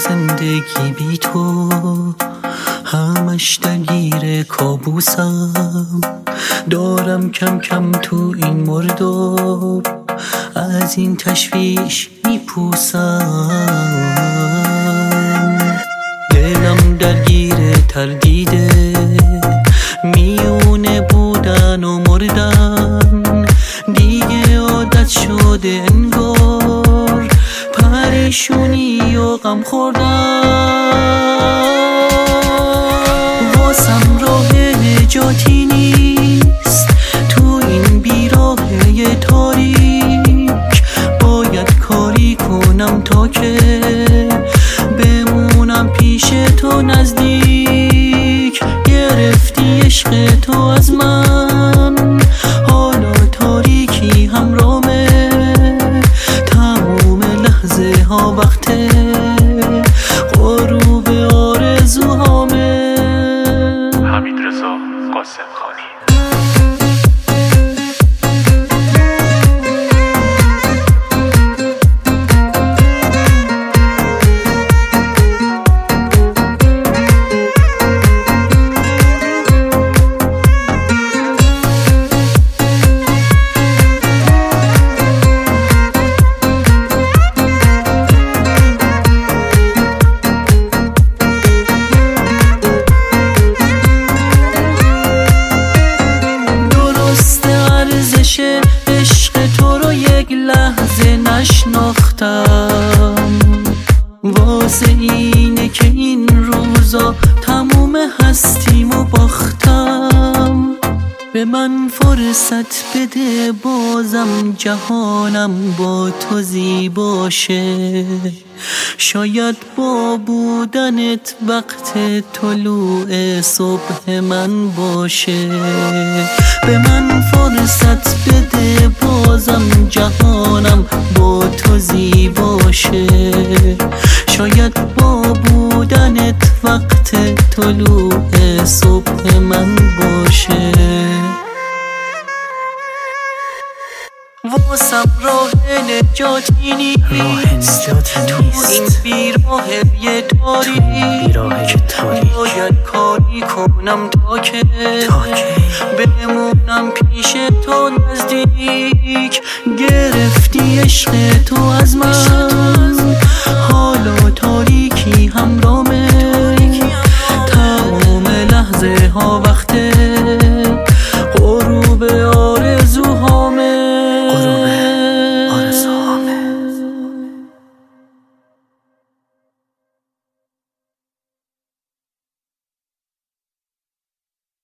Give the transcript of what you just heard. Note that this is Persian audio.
زندگی بی تو همش درگیر کابوسم. دارم کم کم تو این مرداب از این تشویش میپوسم. دلم درگیر تردیده میونه بودن و مردن، دیگه عادت شده انگار پریشونی و غم خوردن. واسم راه نجاتی نیست تو این بیراه تاریک، باید کاری کنم تا که بمونم پیش تو نزدیک. گرفتی عشق تو از من، حالا تاریکی همرامه، تموم لحظه ها وقت غروب آرزوهامه. حمیدرضا قاسمخانی. عشق تو رو یک لحظه نشناختم، واسه اینه که این روزا تموم هستیمو باختم. به من فرصت بده بازم جهانم با تو زیباشه، شاید با بودنت وقت طلوع صبح من باشه. به من فرصت بده بازم جهانم با تو زیباشه، شاید با بودنت وقت طلوع صبح من باشه. واسم راه نجاتی نیست تو این بیراه تاریک، باید کاری کنم تا که بمونم پیش تو نزدیک. گرفتی عشق تو از من، حالا تاریکی همرامه، تمام لحظه ها